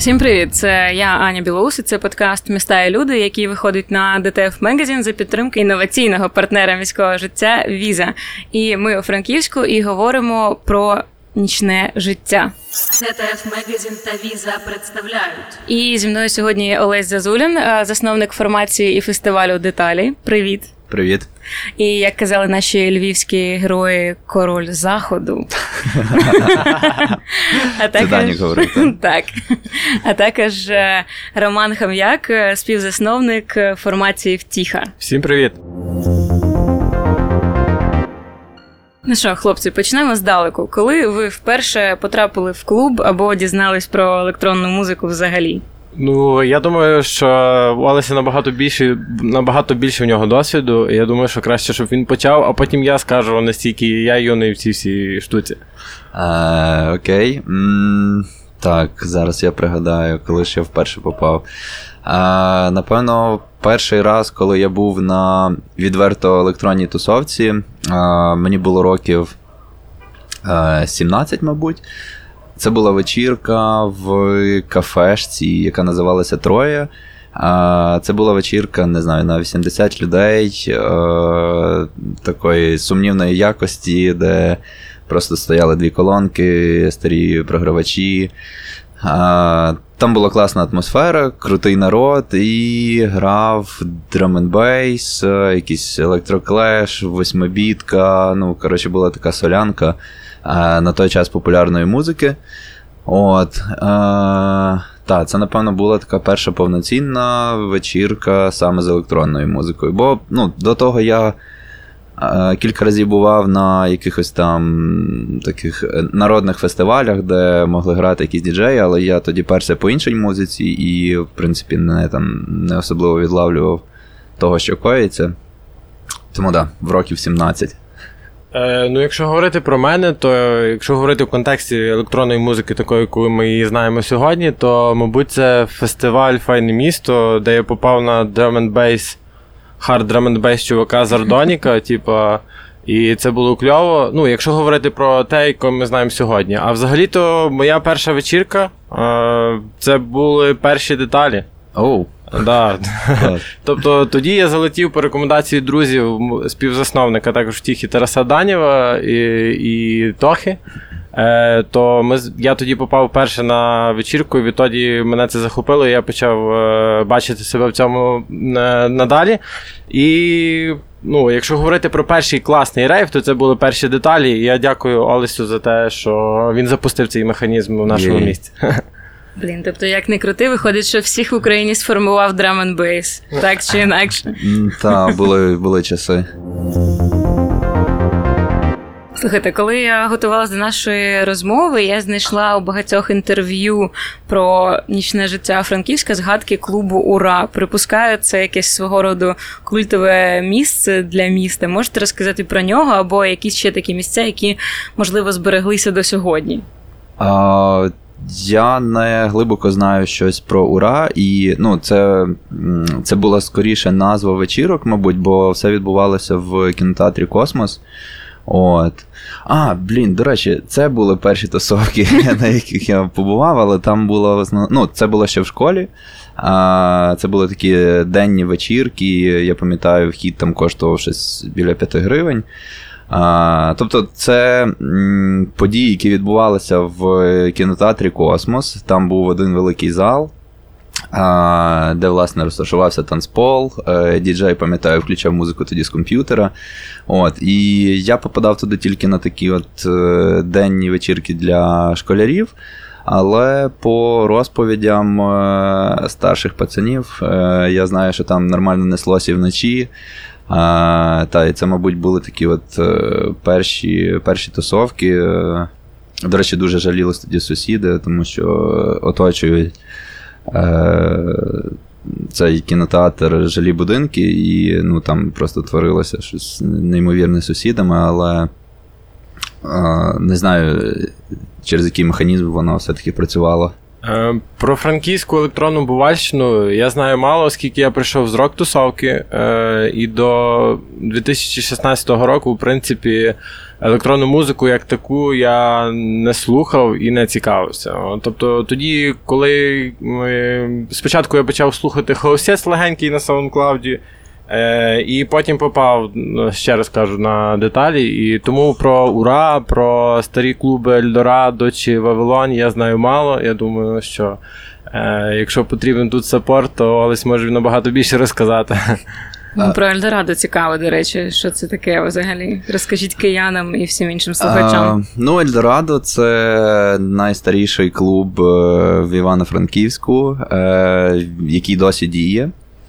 Всім привіт! Це я, Аня Білоус, і це подкаст «Міста і люди», який виходить на DTF Magazine за підтримки інноваційного партнера міського життя «Віза». І ми у Франківську і говоримо про нічне життя. DTF Magazine та «Віза» представляють. І зі мною сьогодні Олесь Зазулін, засновник формації і фестивалю «Деталі». Привіт! Привіт. І, як казали наші львівські герої, король Заходу. Це Данік говорив, так? Так. А також Роман Хам'як, співзасновник формації «Втіха». Всім привіт. Ну що, хлопці, почнемо здалеку. Коли ви вперше потрапили в клуб або дізнались про електронну музику взагалі? Ну, я думаю, що у Олеся набагато більше в нього досвіду, і я думаю, що краще, щоб він почав, а потім я скажу, настільки я юний в цій всій штуці. Окей. Так, зараз я пригадаю, коли ж я вперше попав. Напевно, перший раз, коли я був на відверто електронній тусовці, мені було років 17, мабуть. Це була вечірка в кафешці, яка називалася «Троє». Це була вечірка, не знаю, на 80 людей такої сумнівної якості, де просто стояли дві колонки, старі програвачі. Там була класна атмосфера, крутий народ, і грав драм-н-бейс, якийсь електроклеш, восьмибітка, ну, коротше, була така солянка на той час популярної музики. Так, це, напевно, була така перша повноцінна вечірка саме з електронною музикою. Бо, до того я кілька разів бував на якихось там таких народних фестивалях, де могли грати якісь діджеї, але я тоді перся по іншій музиці і, в принципі, не особливо відлавлював того, що коїться. Тому, так, в років 17. Якщо говорити про мене, то якщо говорити в контексті електронної музики, такої, яку ми її знаємо сьогодні, то, мабуть, це фестиваль «Файне місто», де я попав на драм-н-бейс, хард драм-н-бейс чувака з Ардоніка, і це було кльово. Якщо говорити про те, яку ми знаємо сьогодні. А взагалі-то моя перша вечірка, це були перші деталі. Оу. Да. Тобто тоді я залетів по рекомендації друзів, співзасновника також «Втіхи» Тараса Данєва і Тохи. Я тоді попав вперше на вечірку, і відтоді мене це захопило, і я почав бачити себе в цьому надалі. І якщо говорити про перший класний рейв, то це були перші деталі, і я дякую Олесю за те, що він запустив цей механізм в нашому місті. Блін, тобто, як не крути, виходить, що всіх в Україні сформував драм-н-бейс, так чи інакше? Так, були часи. Слухайте, коли я готувалася до нашої розмови, я знайшла у багатьох інтерв'ю про нічне життя Франківська згадки клубу «Ура». Припускаю, це якесь свого роду культове місце для міста. Можете розказати про нього або якісь ще такі місця, які, можливо, збереглися до сьогодні? Я не глибоко знаю щось про «Ура», і це була скоріше назва вечірок, мабуть, бо все відбувалося в кінотеатрі «Космос». До речі, це були перші тусовки, на яких я побував, але там було це було ще в школі. Це були такі денні вечірки, я пам'ятаю, вхід там коштував щось біля 5 гривень. Тобто це події, які відбувалися в кінотеатрі «Космос». Там був один великий зал, де, власне, розташувався танцпол. Діджей, пам'ятаю, включав музику тоді з комп'ютера. І я попадав туди тільки на такі денні вечірки для школярів. Але по розповідям старших пацанів я знаю, що там нормально неслося і вночі. І це, мабуть, були такі перші тусовки. До речі, дуже жалілись тоді сусіди, тому що оточують цей кінотеатр жилі будинки, і там просто творилося щось неймовірне з сусідами, але не знаю, через який механізм воно все-таки працювало. Про франківську електронну бувальщину я знаю мало, оскільки я прийшов з рок-тусовки, і до 2016 року, в принципі, електронну музику як таку я не слухав і не цікавився. Тобто тоді, коли спочатку я почав слухати хаосець легенький на SoundCloud, і потім попав, ще раз кажу, на деталі. І тому про Ура, про старі клуби Ельдорадо чи Вавилон я знаю мало. Я думаю, що якщо потрібен тут саппорт, то Олесь може набагато більше розказати. Про Ельдорадо цікаво, до речі, що це таке взагалі? Розкажіть киянам і всім іншим слухачам. Ельдорадо – це найстаріший клуб в Івано-Франківську, який досі діє.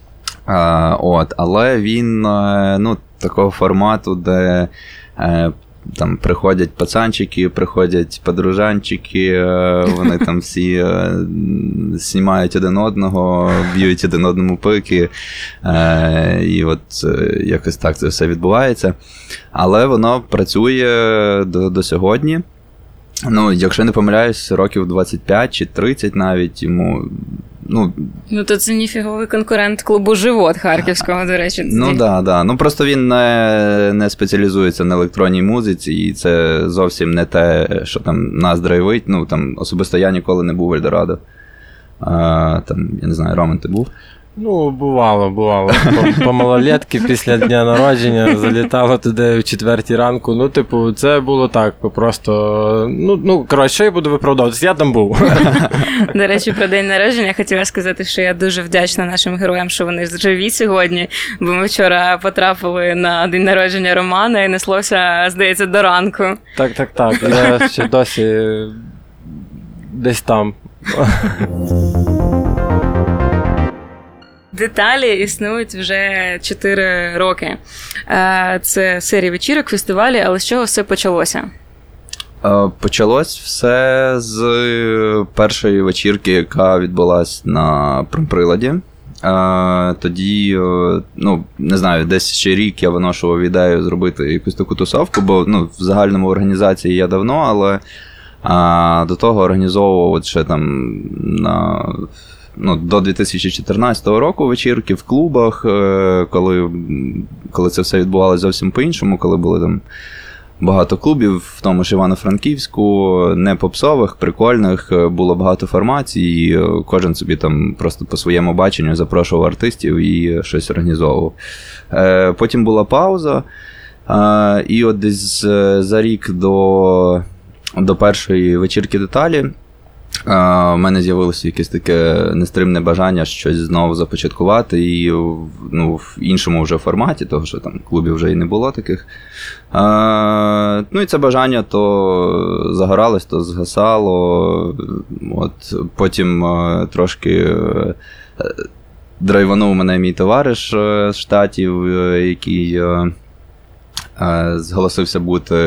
Але він такого формату, де там приходять пацанчики, приходять подружанчики, вони там всі знімають один одного, б'ють один одному пики, і от якось так це все відбувається. Але воно працює до сьогодні. Якщо не помиляюсь, років 25 чи 30 навіть йому. То це ніфіговий конкурент клубу «Живот» харківського, до речі. Да. Просто він не спеціалізується на електронній музиці, і це зовсім не те, що там нас драйвить. Особисто я ніколи не був в Ельдорадо. Я не знаю, Роман, ти був? Бувало. По малолетки після дня народження залітало туди в 4 ранку. Це було так, просто... що я буду виправдовуватися? Я там був. До речі, про день народження хотіла сказати, що я дуже вдячна нашим героям, що вони живі сьогодні, бо ми вчора потрапили на день народження Романа і неслося, здається, до ранку. Так. Я ще досі десь там. Деталі існують вже 4 роки. Це серія вечірок, фестивалі, але з чого все почалося? Почалось все з першої вечірки, яка відбулась на промприладі. Тоді, не знаю, десь ще рік я виношував ідею зробити якусь таку тусовку, бо в загальному організації я давно, але до того організовував ще там до 2014 року вечірки в клубах, коли це все відбувалося зовсім по-іншому, коли були там багато клубів, в тому ж Івано-Франківську, не попсових, прикольних, було багато формацій, і кожен собі там просто по своєму баченню запрошував артистів і щось організовував. Потім була пауза, і от десь за рік до першої вечірки «Деталі» у мене з'явилося якесь таке нестримне бажання щось знову започаткувати і в іншому вже форматі, того що там клубів вже і не було таких. І це бажання то загоралось, то згасало. Потім трошки драйванув мене мій товариш з Штатів, який зголосився бути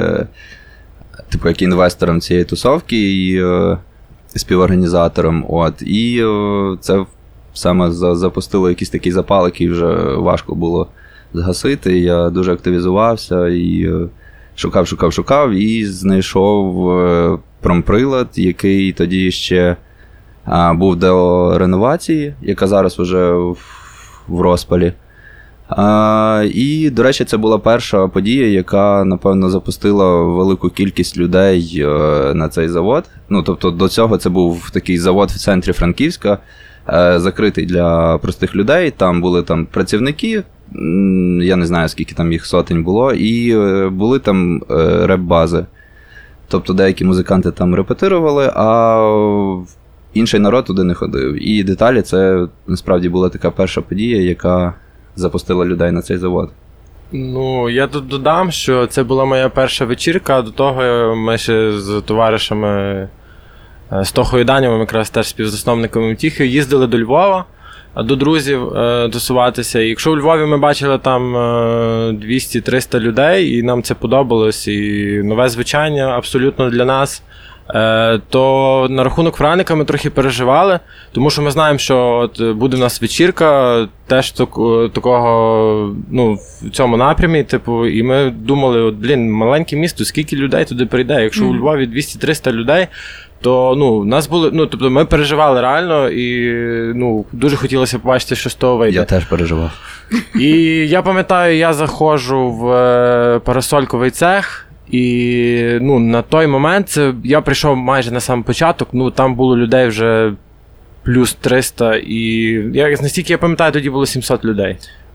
як інвестором цієї тусовки і співорганізатором. І це саме запустило якийсь такий запал, який вже важко було згасити. Я дуже активізувався і шукав і знайшов промприлад, який тоді ще був до реновації, яка зараз вже в розпалі. І, до речі, це була перша подія, яка, напевно, запустила велику кількість людей на цей завод. Тобто до цього це був такий завод в центрі Франківська, закритий для простих людей. Там були працівники, я не знаю, скільки там їх сотень було, і були там реп-бази. Тобто деякі музиканти там репетирували, а інший народ туди не ходив. І «Деталі» це, насправді, була така перша подія, яка запустила людей на цей завод. Я тут додам, що це була моя перша вечірка. До того ми ще з товаришами, з Тохою Данєвим, якраз теж співзасновниками Втіхи, їздили до Львова, до друзів тусуватися. І якщо у Львові ми бачили там 200-300 людей, і нам це подобалось, і нове звучання абсолютно для нас, то на рахунок Франика ми трохи переживали, тому що ми знаємо, що буде в нас вечірка теж такого, в цьому напрямі, і ми думали, маленьке місто, скільки людей туди прийде, якщо у Львові 200-300 людей, то, ну, нас були, ну, тобто ми переживали реально і, ну, дуже хотілося побачити, що з того вийде. Я теж переживав. І я пам'ятаю, я заходжу в парасольковий цех, і, ну, на той момент я прийшов майже на сам початок, ну, там було людей вже плюс 300, і, настільки я пам'ятаю, тоді було 700 людей.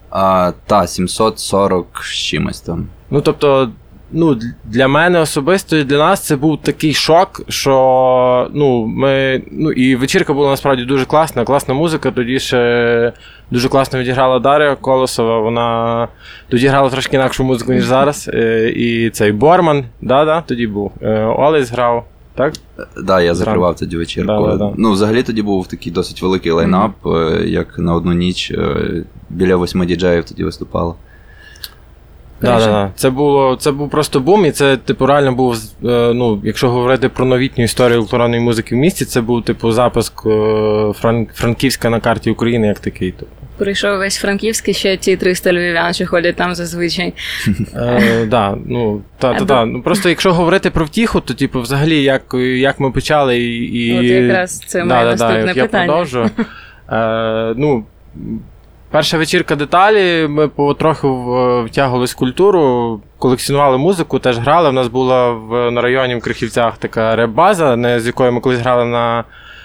740 з чимось там. Ну, тобто, ну, для мене особисто і для нас це був такий шок, що, ну, і вечірка була насправді дуже класна музика, тоді ще дуже класно відіграла Дар'я Колосова, вона тоді грала трошки інакшу музику, ніж зараз, і цей Борман, тоді був, Олесь грав, так? Так, я закривав тоді вечірку. Да. Ну, взагалі тоді був такий досить великий лайнап, як на одну ніч, біля 8 діджеїв тоді виступало. Так. Це був просто бум, і це, типу, реально був, ну, якщо говорити про новітню історію електронної музики в місті, це був, типу, запуск Франківська на карті України, як такий. Прийшов весь Франківський, ще ті 300 львів'ян, що ходять там зазвичай. Ну, просто якщо говорити про втіху, то, типу, взагалі, як ми почали і... От якраз це моє наступне питання. Я продовжу. Ну, перша вечірка «Деталі», ми потроху втягувались в культуру, колекціонували музику, теж грали. У нас була на районі в Крихівцях така реп-база, з якою ми колись грали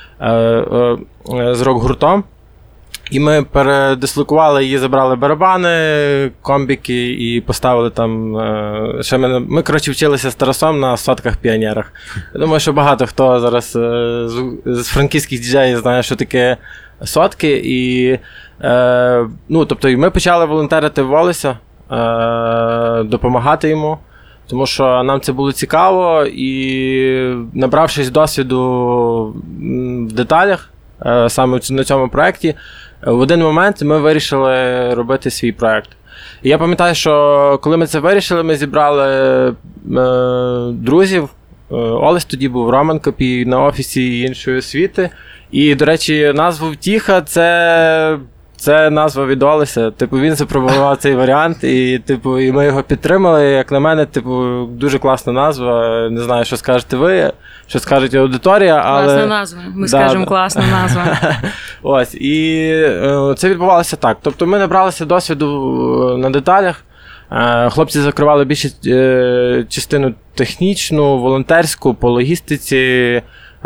з рок-гуртом. І ми передислокували її, забрали барабани, комбіки і поставили там... Ми, коротше, вчилися з Тарасом на сотках-піонерах. Я думаю, що багато хто зараз з франківських діджеїв знає, що таке сотки. І, ну, тобто, і ми почали волонтерити в Волеся, допомагати йому, тому що нам це було цікаво. І набравшись досвіду в деталях, саме на цьому проєкті, в один момент ми вирішили робити свій проєкт. І я пам'ятаю, що коли ми це вирішили, ми зібрали друзів. Олесь тоді був, Роман Копій на офісі іншої освіти. І, до речі, назва «Втіха» це назва від Олеся. Типу, він запропонував цей варіант, і, типу, і ми його підтримали. Як на мене, типу, дуже класна назва. Не знаю, що скажете ви, що скаже аудиторія, але... Класна назва. Ми скажемо класна назва. Ось, і це відбувалося так. Тобто ми набралися досвіду на деталях. Хлопці закривали більше частину технічну, волонтерську, по логістиці.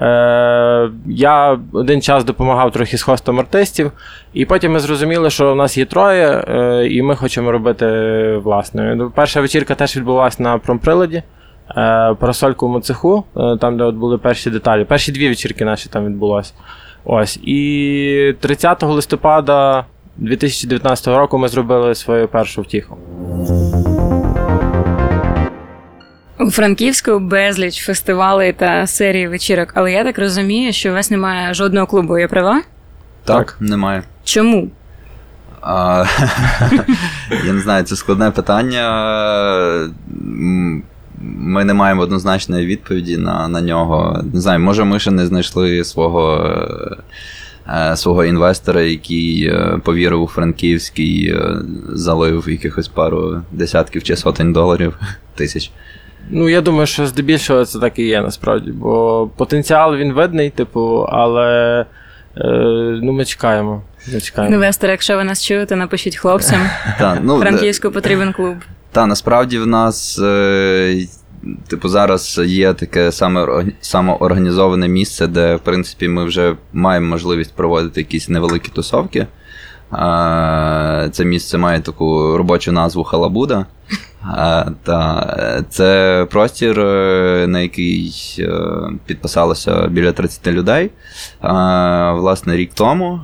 Я один час допомагав трохи з хостом артистів, і потім ми зрозуміли, що в нас є троє, і ми хочемо робити власне. Перша вечірка теж відбулася на промприладі, парасольковому цеху, там, де от були перші деталі. Перші дві вечірки наші там відбулося. Ось. І 30 листопада 2019 року ми зробили свою першу втіху. У Франківську безліч фестивалей та серії вечірок, але я так розумію, що у вас немає жодного клубу, я права? Так, немає. Чому? Я не знаю, це складне питання. Ми не маємо однозначної відповіді на нього. Не знаю, може ми ще не знайшли свого інвестора, який повірив у Франківський, залив якихось пару десятків чи сотень доларів, тисяч. Ну, я думаю, що здебільшого це так і є, насправді, бо потенціал він видний, типу, але ну, ми чекаємо. Інвестор, якщо ви нас чуєте, напишіть хлопцям. Франківську потрібен клуб. Так, насправді в нас, типу, зараз є таке самоорганізоване місце, де, в принципі, ми вже маємо можливість проводити якісь невеликі тусовки. Це місце має таку робочу назву «Халабуда». Це простір, на який підписалося біля 30 людей. Власне, рік тому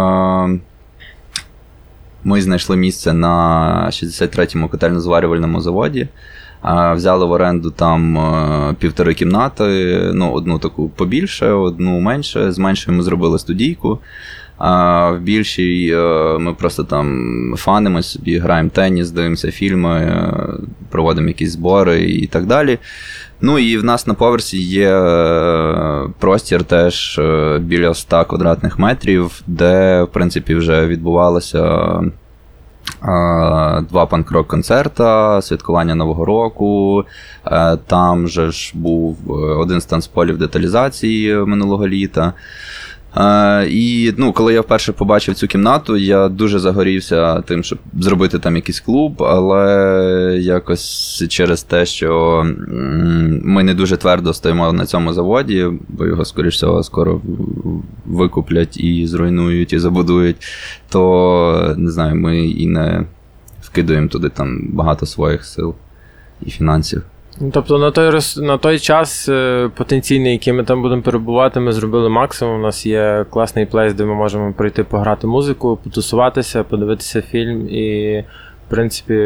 ми знайшли місце на 63-му котельно-зварювальному заводі. Взяли в оренду там 1,5 кімнати, ну, одну таку побільше, одну менше. З меншої ми зробили студійку. А в більшій ми просто там фанимо собі, граємо теніс, дивимося фільми, проводимо якісь збори і так далі. Ну і в нас на поверсі є простір теж біля 100 квадратних метрів, де, в принципі, вже відбувалося 2 панк-рок концерта, святкування Нового року. Там же ж був один з танцполів деталізації минулого літа. І коли я вперше побачив цю кімнату, я дуже загорівся тим, щоб зробити там якийсь клуб, але якось через те, що ми не дуже твердо стоїмо на цьому заводі, бо його, скоріш всього, скоро викуплять і зруйнують, і забудують, то, не знаю, ми і не вкидуємо туди там багато своїх сил і фінансів. Тобто на той час потенційний, який ми там будемо перебувати, ми зробили максимум. У нас є класний плейс, де ми можемо прийти пограти музику, потусуватися, подивитися фільм і, в принципі,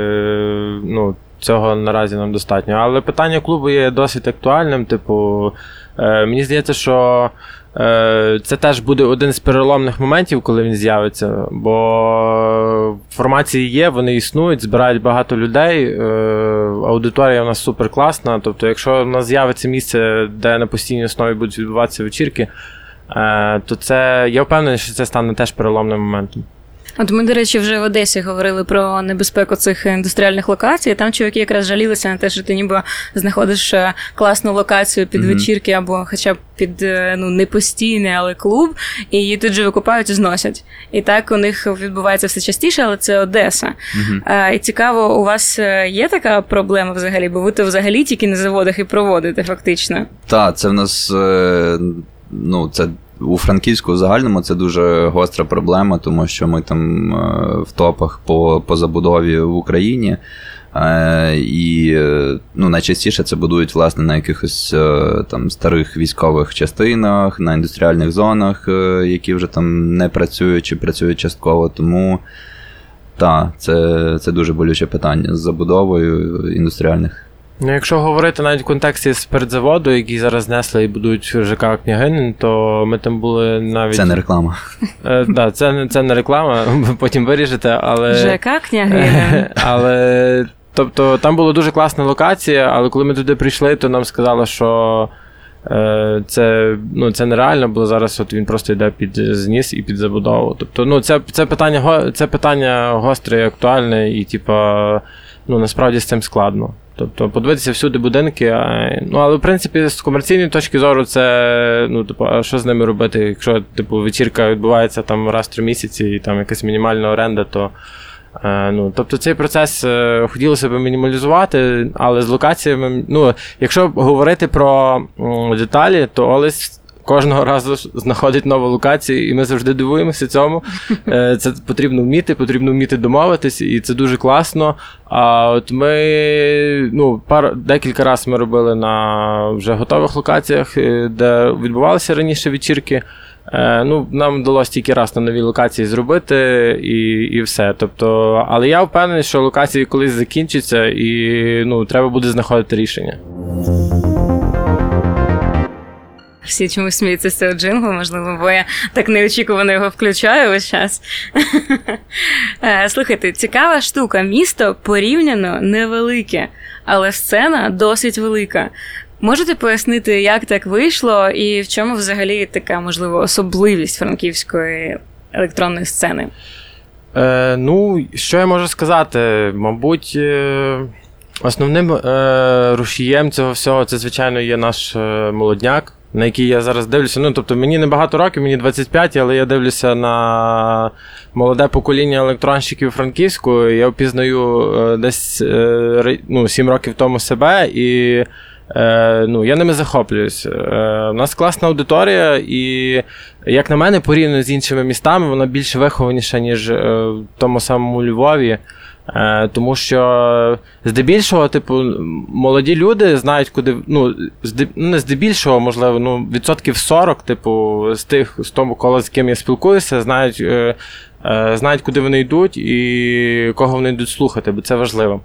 цього наразі нам достатньо. Але питання клубу є досить актуальним. Мені здається, що це теж буде один з переломних моментів, коли він з'явиться, бо формації є, вони існують, збирають багато людей, аудиторія у нас супер класна, тобто якщо в нас з'явиться місце, де на постійній основі будуть відбуватися вечірки, то я впевнений, що це стане теж переломним моментом. От ми, до речі, вже в Одесі говорили про небезпеку цих індустріальних локацій. Там чуваки якраз жалілися на те, що ти ніби знаходиш класну локацію під вечірки або хоча б під не постійний, але клуб, і її тут же викупають і зносять. І так у них відбувається все частіше, але це Одеса. І цікаво, у вас є така проблема взагалі? Бо ви то взагалі тільки на заводах і проводите фактично. Так, це в нас, це у Франківську в загальному це дуже гостра проблема, тому що ми там в топах по забудові в Україні. І найчастіше це будують, власне, на якихось там старих військових частинах, на індустріальних зонах, які вже там не працюють чи працюють частково. Тому, це дуже болюче питання з забудовою індустріальних. Якщо говорити навіть в контексті спиртзаводу, який зараз знесли і будують ЖК Княгинин, то ми там були навіть... Це не реклама. Так, це не реклама, потім виріжете, але... ЖК Княгинин. Але, тобто, там була дуже класна локація, але коли ми туди прийшли, то нам сказали, що це нереально, бо зараз от він просто йде під зніс і під забудову. Тобто, це питання гостре і актуальне, і, насправді з цим складно. Тобто, подивитися всюди будинки, але, в принципі, з комерційної точки зору це, а що з ними робити? Якщо, вечірка відбувається там раз в 3 місяці і там якась мінімальна оренда, то, тобто, цей процес хотілося б мінімалізувати, але з локаціями, якщо говорити про деталі, то Олесь кожного разу знаходить нову локацію, і ми завжди дивуємося цьому. Це потрібно вміти домовитись, і це дуже класно. А от ми, декілька разів ми робили на вже готових локаціях, де відбувалися раніше вечірки. Нам вдалося тільки раз на новій локації зробити, і все. Тобто, але я впевнений, що локації колись закінчаться, і треба буде знаходити рішення. Всі чомусь сміються з цього джинглу, можливо, бо я так неочікувано його включаю весь час. Слухайте, цікава штука. Місто порівняно невелике, але сцена досить велика. Можете пояснити, як так вийшло і в чому взагалі така, можливо, особливість франківської електронної сцени? Що я можу сказати? Мабуть, основним рушієм цього всього це, звичайно, є наш молодняк, на який я зараз дивлюся. Тобто, мені не багато років, мені 25, але я дивлюся на молоде покоління електронщиків Франківську, і я впізнаю десь 7 років тому себе, і я ними захоплююсь. У нас класна аудиторія, і, як на мене, порівняно з іншими містами, вона більш вихованіша, ніж в тому самому Львові. Тому що здебільшого, молоді люди знають, куди, не здебільшого, можливо, відсотків 40, з того кола, з ким я спілкуюся, знають, куди вони йдуть і кого вони йдуть слухати, бо це важливо.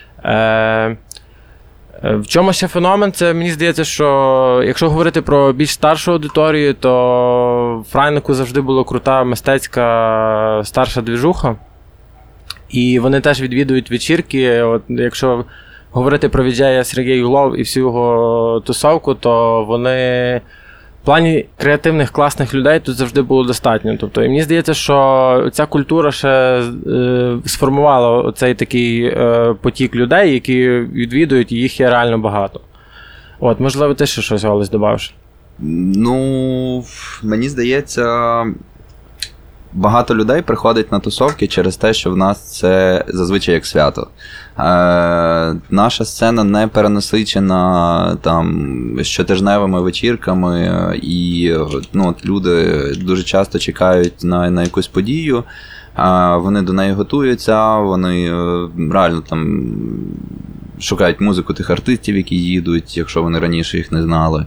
В чому ще феномен? Це, мені здається, що якщо говорити про більш старшу аудиторію, то в Фрайнику завжди була крута мистецька старша двіжуха. І вони теж відвідують вечірки. От, якщо говорити про VJ Сергія Юглов і всю його тусовку, то вони В плані креативних, класних людей тут завжди було достатньо. Тобто, і мені здається, що ця культура ще сформувала оцей такий потік людей, які відвідують, і їх є реально багато. От, можливо, ти ще щось, Олесь, добавиш? Ну, мені здається, багато людей приходить на тусовки через те, що в нас це зазвичай як свято. Наша сцена не перенасичена там щотижневими вечірками, і ну, люди дуже часто чекають на якусь подію, вони до неї готуються, вони реально там шукають музику тих артистів, які їдуть, якщо вони раніше їх не знали.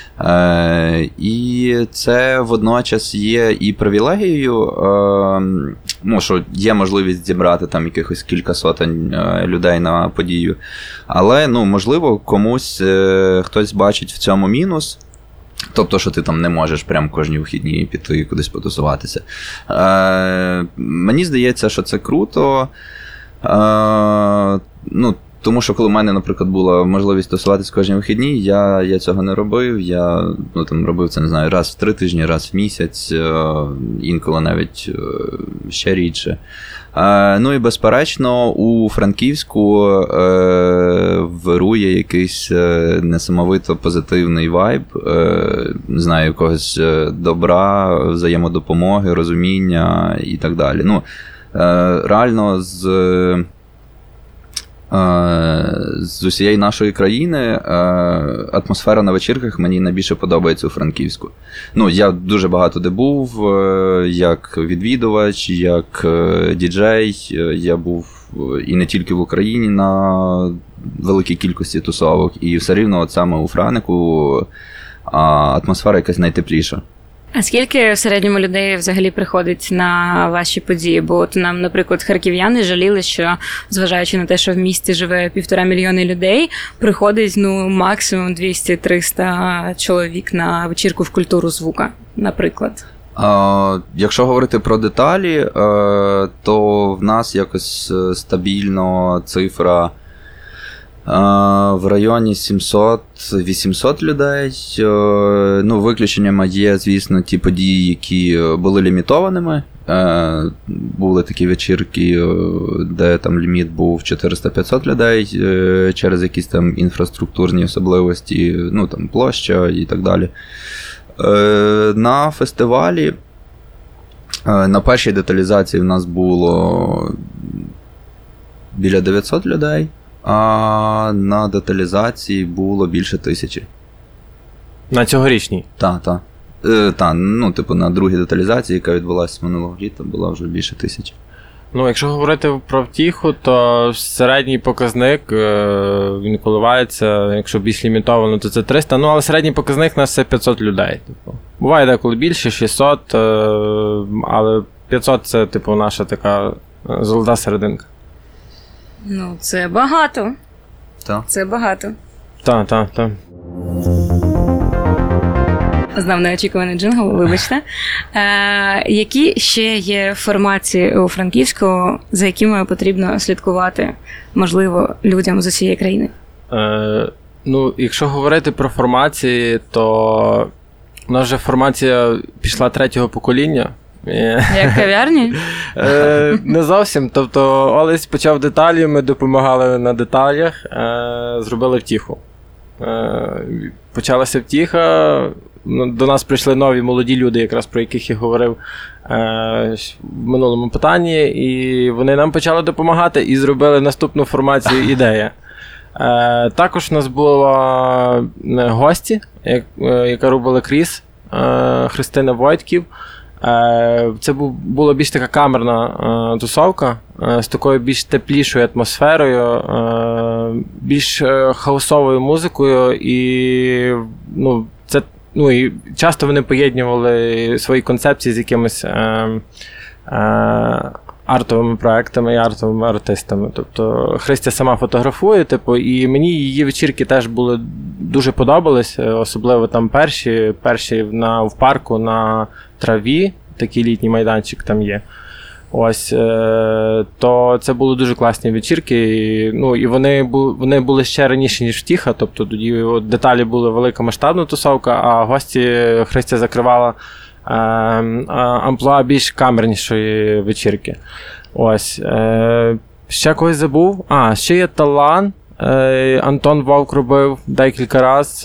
І це водночас є і привілегією, ну, що є можливість зібрати там якихось кілька сотень людей на подію. Але, ну, можливо, комусь хтось бачить в цьому мінус. Тобто, що ти там не можеш прям кожні вихідні піти кудись потусуватися. Мені здається, що це круто. Ну, тому що коли в мене, наприклад, була можливість тусуватись кожні вихідні, я цього не робив. Я там робив це, не знаю, раз в 3 тижні, раз в місяць, інколи навіть ще рідше. Ну і, безперечно, у Франківську вирує якийсь несамовито позитивний вайб, не знаю, якогось добра, взаємодопомоги, розуміння і так далі. Ну, реально, з усієї нашої країни атмосфера на вечірках мені найбільше подобається у Франківську. Ну, я дуже багато де був, як відвідувач, як діджей. Я був і не тільки в Україні на великій кількості тусовок, і все рівно от саме у Франику атмосфера якась найтепліша. А скільки в середньому людей взагалі приходить на ваші події? Бо от нам, наприклад, харків'яни жаліли, що, зважаючи на те, що в місті живе 1,5 мільйона людей, приходить, ну, максимум 200-300 чоловік на вечірку в культуру звука, наприклад. Якщо говорити про деталі, то в нас якось стабільно цифра в районі 700-800 людей. Ну, виключенням є, звісно, ті події, які були лімітованими. Були такі вечірки, де там ліміт був 400-500 людей через якісь там інфраструктурні особливості, ну, там площа і так далі. На фестивалі, на першій деталізації в нас було біля 900 людей. А на деталізації було більше 1000. На цьогорічній? Так. Ну, типу, на другій деталізації, яка відбулася минулого літа, була вже більше 1000. Ну, якщо говорити про втіху, то середній показник, він коливається, якщо більш лімітовано, то це 300, ну, але середній показник у нас це 500 людей. Типу. Буває деколи більше, 600, але 500 це, типу, наша така золота серединка. Ну, це багато. Так. Це багато. Так. Знав неочікуваний джингл, вибачте. Які ще є формації у Франківську, за якими потрібно слідкувати, можливо, людям з усієї країни? Ну, якщо говорити про формації, то у нас вже формація пішла 3-го покоління. Як кав'ярні? Не зовсім. Тобто Олесь почав деталі, ми допомагали на деталях, зробили втіху. Почалася втіха, до нас прийшли нові молоді люди, якраз про яких я говорив в минулому питанні, і вони нам почали допомагати і зробили наступну формацію «Ідея». Також у нас була гості, яка робила кріс, Христина Войтків. Це була більш така камерна тусовка з такою більш теплішою атмосферою, більш хаосовою музикою, і, ну, це, ну, і часто вони поєднували свої концепції з якимись артовими проектами і артовими артистами. Тобто Христя сама фотографує, типу, і мені її вечірки теж були дуже подобались, особливо там перші в парку на траві, такий літній майданчик там є. Ось, то це були дуже класні вечірки, і вони були ще раніше, ніж Втіха, тобто тоді деталі були велика масштабна тусовка, а гості Христя закривала амплуа більш камернішої вечірки. Ось, ще когось забув? Ще є Талан, Антон Вовк робив декілька раз.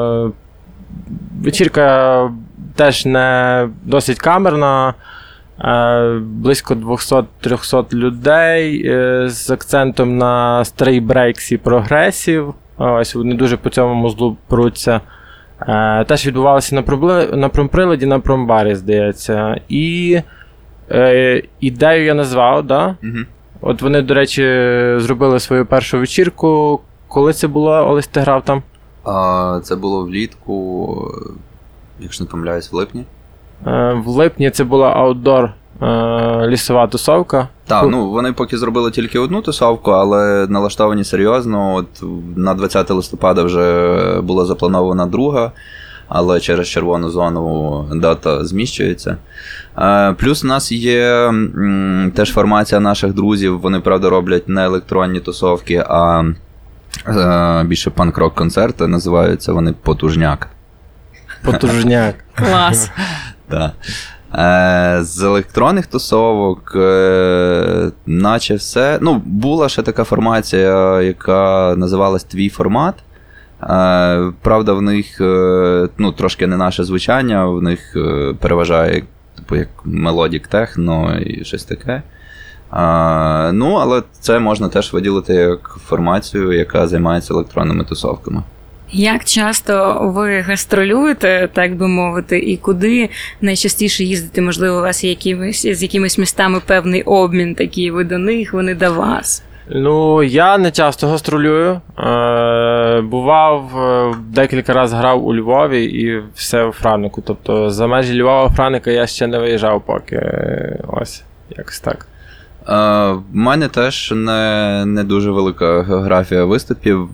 Вечірка теж не досить камерна, близько 200-300 людей з акцентом на стрей брейкс і прогресів. Ось вони дуже по цьому музлу пруться. Теж відбувалося на промприладі, на промбарі, здається. І ідею я назвав, да? От вони, до речі, зробили свою першу вечірку. Коли це було, Олесь, ти грав там? Це було влітку, якщо не помиляюсь, в липні. В липні це була аутдор лісова тусовка. Так, вони поки зробили тільки одну тусовку, але налаштовані серйозно. От на 20 листопада вже була запланована друга, але через червону зону дата зміщується. Плюс у нас є теж формація наших друзів, вони, правда, роблять не електронні тусовки, а більше панк-рок концерти, називаються вони «Потужняк». Потужняк. Клас. Так. З електронних тусовок, наче все. Була ще така формація, яка називалась «Твій формат». Правда, в них трошки не наше звучання, в них переважає як мелодік техно і щось таке. Але це можна теж виділити як формацію, яка займається електронними тусовками. Як часто ви гастролюєте, так би мовити, і куди найчастіше їздите? Можливо, у вас є з якимись містами певний обмін такий, ви до них, вони до вас? Я не часто гастролюю. Бував, декілька разів грав у Львові і все у Франику. Тобто за межі Львова, Франика я ще не виїжджав поки. Ось, якось так. В мене теж не дуже велика географія виступів.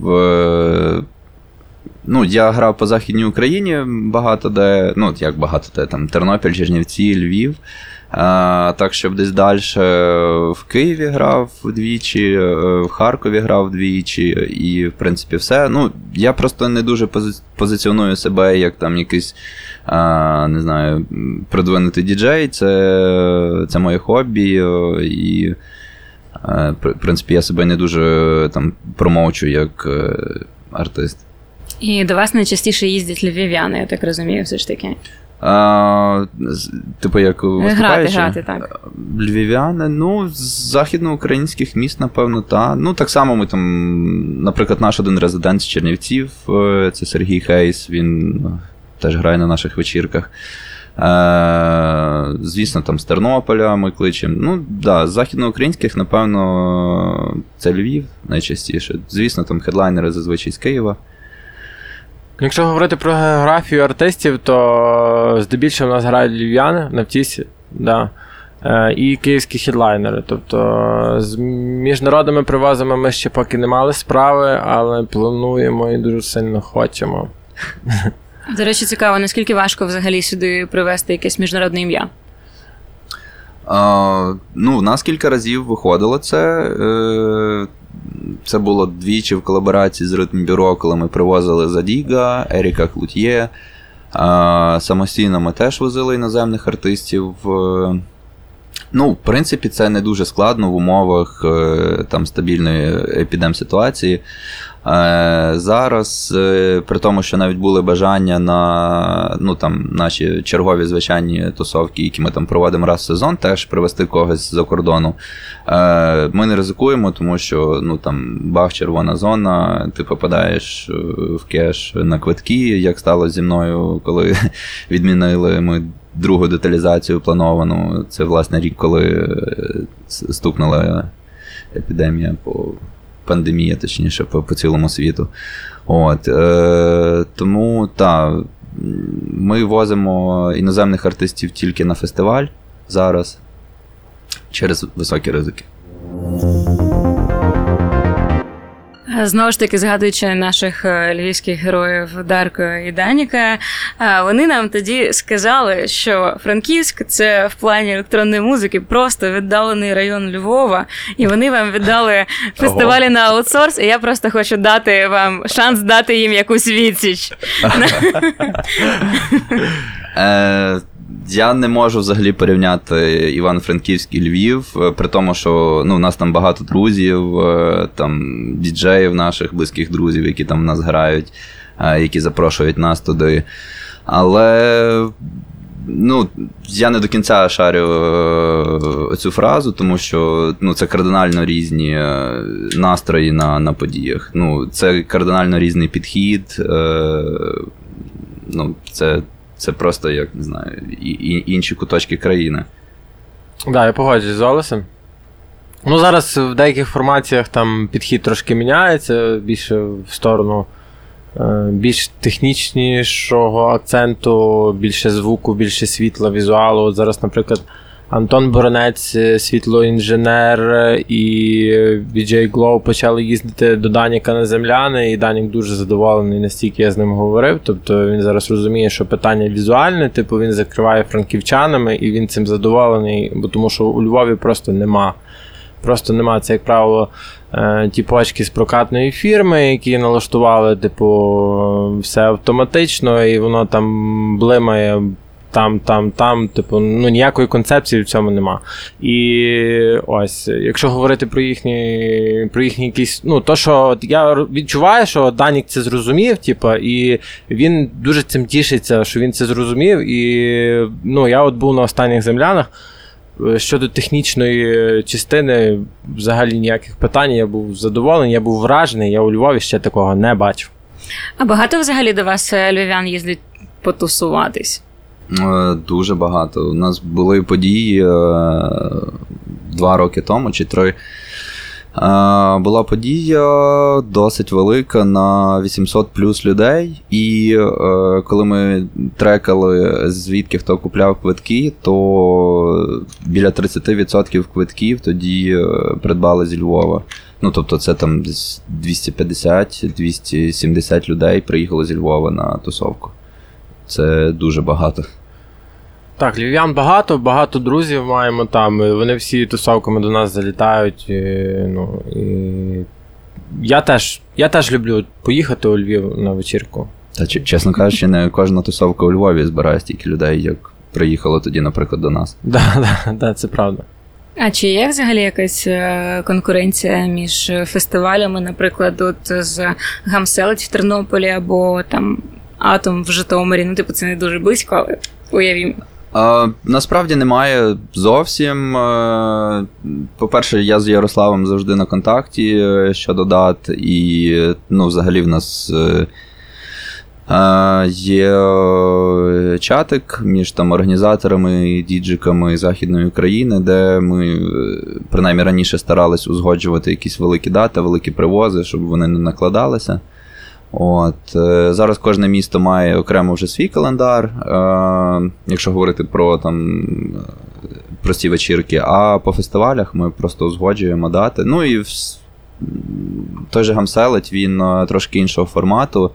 Я грав по Західній Україні багато де, як багато де, там Тернопіль, Чернівці, Львів. Так, щоб десь далі в Києві грав двічі, в Харкові грав двічі, і, в принципі, все. Я просто не дуже позиціоную себе як там якийсь, не знаю, продвинутий діджей. Це моє хобі, і, в принципі, я себе не дуже там промоучу як артист. І до вас найчастіше їздять львів'яни, я так розумію, все ж таки. Типу, як виступаючи? Грати, так. Львів'яни, з західноукраїнських міст, напевно, так. Так само ми там, наприклад, наш один резидент з Чернівців, це Сергій Хейс, він теж грає на наших вечірках. Звісно, там з Тернополя ми кличемо. З західноукраїнських, напевно, це Львів найчастіше. Звісно, там хедлайнери зазвичай з Києва. Якщо говорити про географію артистів, то здебільшого в нас грають львів'яни на Втісі, да. І київські хедлайнери. Тобто з міжнародними привозами ми ще поки не мали справи, але плануємо і дуже сильно хочемо. До речі, цікаво, наскільки важко взагалі сюди привезти якесь міжнародне ім'я? В нас кілька разів виходило це. Це було двічі в колаборації з Ритм-бюро, коли ми привозили Задіга, Еріка Клутьє. Самостійно ми теж возили іноземних артистів. В принципі, це не дуже складно в умовах там стабільної епідем-ситуації. Зараз, при тому, що навіть були бажання на наші чергові звичайні тусовки, які ми там проводимо раз в сезон, теж привезти когось з-за кордону, ми не ризикуємо, тому що бах, червона зона, ти попадаєш в кеш на квитки, як сталося зі мною, коли відмінили ми другу деталізацію плановану. Це, власне, рік, коли стукнула епідемія пандемія, точніше, по цілому світу. Тому, ми возимо іноземних артистів тільки на фестиваль зараз через високі ризики. Знову ж таки, згадуючи наших львівських героїв Дарко і Даніка, вони нам тоді сказали, що Франківськ – це в плані електронної музики просто віддалений район Львова, і вони вам віддали фестивалі на аутсорс, і я просто хочу дати вам шанс дати їм якусь відсіч. Я не можу взагалі порівняти Івано-Франківськ і Львів, при тому, що у нас там багато друзів, там діджеїв наших, близьких друзів, які там в нас грають, які запрошують нас туди. Але я не до кінця шарю цю фразу, тому що це кардинально різні настрої на подіях. Це кардинально різний підхід, це просто, як, не знаю, інші куточки країни. Так, я погоджуюсь з Олесем. Зараз в деяких формаціях там підхід трошки міняється, більше в сторону більш технічнішого акценту, більше звуку, більше світла, візуалу. От зараз, наприклад, Антон Боронець, світлоінженер, і VJ Glow почали їздити до Даніка на земляни, і Данік дуже задоволений, настільки я з ним говорив. Тобто він зараз розуміє, що питання візуальне, він закриває франківчанами, і він цим задоволений, бо тому що у Львові просто нема. Просто нема. Це, як правило, ті почки з прокатної фірми, які налаштували, все автоматично, і воно там блимає там, ніякої концепції в цьому нема. І ось, якщо говорити про їхні якісь, то, що я відчуваю, що Данік це зрозумів, і він дуже цим тішиться, що він це зрозумів, і, я от був на останніх землянах. Щодо технічної частини, взагалі ніяких питань, я був задоволений, я був вражений, я у Львові ще такого не бачив. А багато взагалі до вас львів'ян їздить потусуватись? Дуже багато. У нас були події 2 роки тому чи 3. Була подія досить велика на 800 плюс людей, і коли ми трекали, звідки хто купляв квитки, то біля 30% квитків тоді придбали зі Львова. Тобто це там 250-270 людей приїхало зі Львова на тусовку. Це дуже багато. Так, львів'ян багато друзів маємо там, вони всі тусовками до нас залітають, і я теж люблю поїхати у Львів на вечірку. Та, чесно кажучи, не кожна тусовка у Львові збирає стільки людей, як приїхало тоді, наприклад, до нас. Так, це правда. А чи є взагалі якась конкуренція між фестивалями, наприклад, от з Гамселить в Тернополі або там Атом в Житомирі? Це не дуже близько, але уявімо. Насправді немає зовсім. По-перше, я з Ярославом завжди на контакті щодо дат, і взагалі в нас є чатик між там організаторами, діджиками Західної України, де ми, принаймні раніше, старались узгоджувати якісь великі дати, великі привози, щоб вони не накладалися. Зараз кожне місто має окремо вже свій календар, якщо говорити про там прості вечірки, а по фестивалях ми просто узгоджуємо дати. І той же Гамселить, він трошки іншого формату.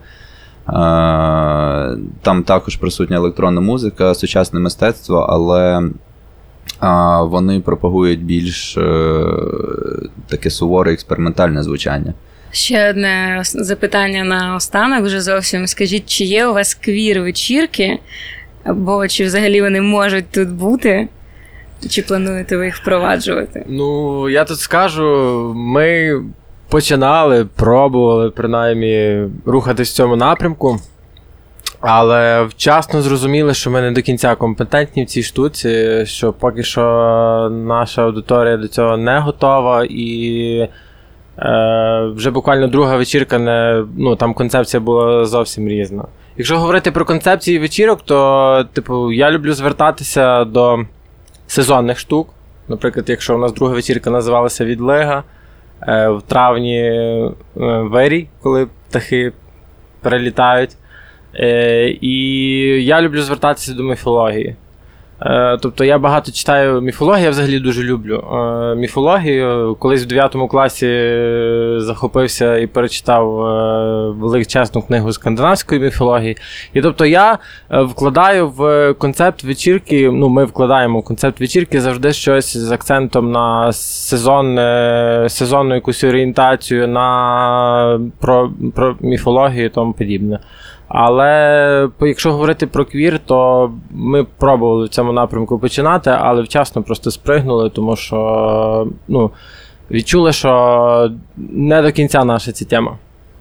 Там також присутня електронна музика, сучасне мистецтво, але вони пропагують більш таке суворе експериментальне звучання. Ще одне запитання на останок вже зовсім. Скажіть, чи є у вас квір-вечірки, або чи взагалі вони можуть тут бути? Чи плануєте ви їх впроваджувати? Я тут скажу, ми пробували принаймні рухатись в цьому напрямку, але вчасно зрозуміли, що ми не до кінця компетентні в цій штуці, що поки що наша аудиторія до цього не готова, і вже буквально друга вечірка, там концепція була зовсім різна. Якщо говорити про концепції вечірок, то я люблю звертатися до сезонних штук. Наприклад, якщо у нас друга вечірка називалася «Відлига», в травні вирій, коли птахи перелітають. І я люблю звертатися до міфології. Тобто я багато читаю міфологію, я взагалі дуже люблю міфологію. Колись в 9 класі захопився і перечитав величезну книгу скандинавської міфології. І тобто я вкладаю в концепт вечірки, ми вкладаємо в концепт вечірки завжди щось з акцентом на сезонну якусь орієнтацію, про міфологію і тому подібне. Але якщо говорити про квір, то ми пробували в цьому напрямку починати, але вчасно просто спригнули, тому що відчули, що не до кінця наша ця тема.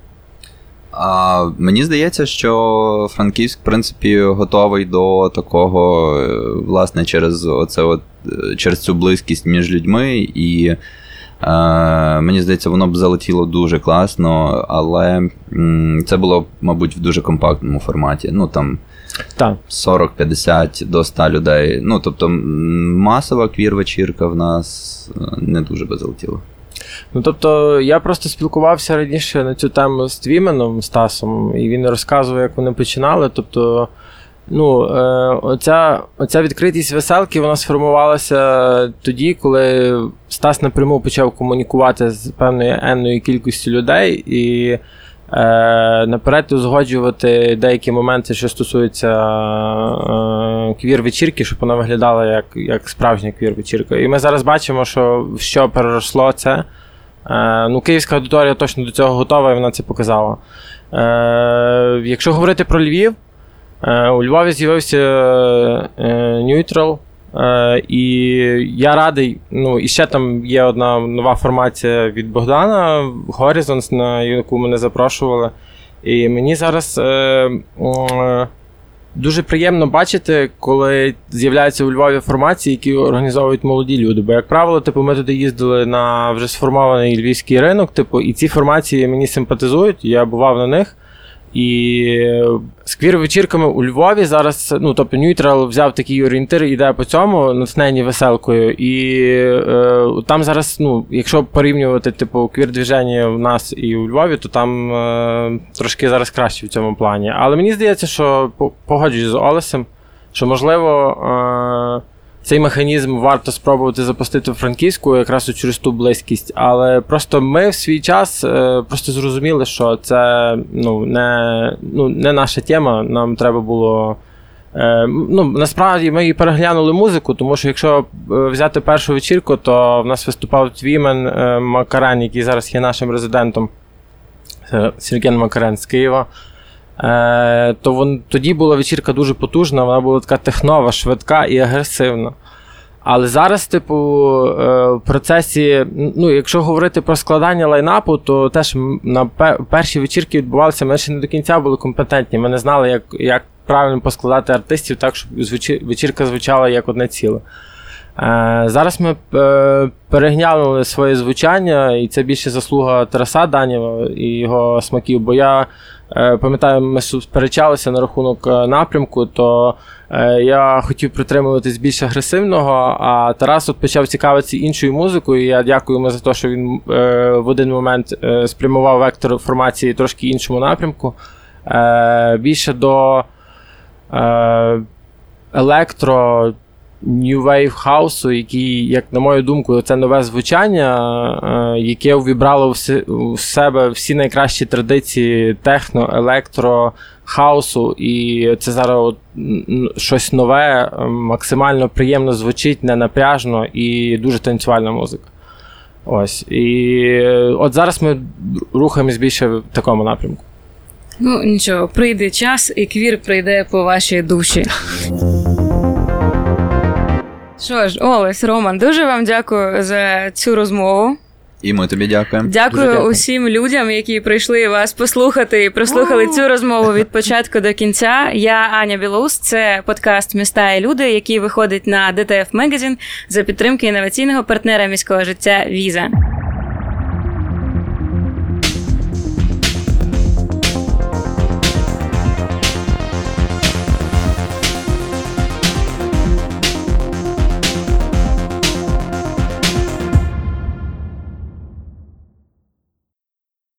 Мені здається, що Франківськ, в принципі, готовий до такого, власне, через цю близькість між людьми, і мені здається, воно б залетіло дуже класно, але це було, мабуть, в дуже компактному форматі. Там 40-50 до 100 людей. Тобто масова квір-вечірка в нас не дуже би залетіла. Тобто, я просто спілкувався раніше на цю тему з Твіменом, Стасом, і він розказував, як вони починали. Тобто, оця відкритість веселки, вона сформувалася тоді, коли Стас напряму почав комунікувати з певною енною кількістю людей і наперед узгоджувати деякі моменти, що стосуються квір-вечірки, щоб вона виглядала як справжня квір-вечірка. І ми зараз бачимо, в що переросло це. Київська аудиторія точно до цього готова, і вона це показала. Якщо говорити про Львів, у Львові з'явився Neutral, і я радий, і ще там є одна нова формація від Богдана, Horizons, на яку мене запрошували. І мені зараз дуже приємно бачити, коли з'являються у Львові формації, які організовують молоді люди. Бо, як правило, ми туди їздили на вже сформований львівський ринок, і ці формації мені симпатизують, я бував на них. І з квір-вечірками у Львові зараз, тобто Neutral взяв такий орієнтир, іде по цьому, натхненні веселкою, і там зараз, якщо порівнювати, квір-движення в нас і у Львові, то там трошки зараз краще в цьому плані. Але мені здається, що погоджуюсь з Олесем, що, можливо, цей механізм варто спробувати запустити в Франківську якраз через ту близькість, але просто ми в свій час просто зрозуміли, що це не наша тема, нам треба було... насправді ми і переглянули музику, тому що якщо взяти першу вечірку, то в нас виступав Твімен Макарен, який зараз є нашим резидентом, Сергій Макарен з Києва. Тоді була вечірка дуже потужна, вона була така технова, швидка і агресивна. Але зараз, в процесі, якщо говорити про складання лайнапу, то теж на перші вечірки відбувалися, ми ще не до кінця були компетентні, ми не знали, як правильно поскладати артистів так, щоб вечірка звучала як одне ціле. Зараз ми переглянули своє звучання, і це більше заслуга Тараса Данєва і його смаків, бо я пам'ятаю, ми сперечалися на рахунок напрямку, то я хотів притримуватись більш агресивного, а Тарас почав цікавитися іншою музикою, і я дякую йому за те, що він в один момент спрямував вектор формації трошки іншому напрямку, більше до електро, New Wave хаусу, який, як на мою думку, це нове звучання, яке увібрало в себе всі найкращі традиції техно, електро, хаусу, і це зараз щось нове, максимально приємно звучить, ненапряжно і дуже танцювальна музика. Ось. І от зараз ми рухаємось більше в такому напрямку. Нічого, прийде час, і квір прийде по вашій душі. Що ж, Олесь, Роман, дуже вам дякую за цю розмову. І ми тобі дякуємо. Дякую усім людям, які прийшли вас послухати і прослухали цю розмову від початку до кінця. Я Аня Білоус, це подкаст «Міста і люди», який виходить на DTF Magazine за підтримки інноваційного партнера міського життя «Віза».